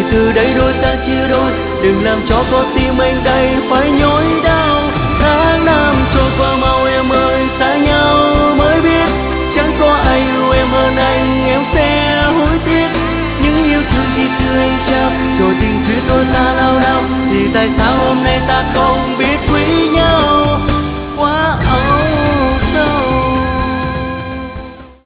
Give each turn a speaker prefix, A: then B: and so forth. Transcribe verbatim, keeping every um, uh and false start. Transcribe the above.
A: từ đây đôi ta chia đôi, đừng làm cho con tim anh đây phải nhói đau. Tháng năm trôi qua mau em ơi, xa nhau mới biết chẳng có ai yêu em hơn anh, em sẽ hối tiếc. Những yêu thương khi xưa anh trao, rồi tình duyên đôi ta lao đao, thì tại sao hôm nay ta không biết quý.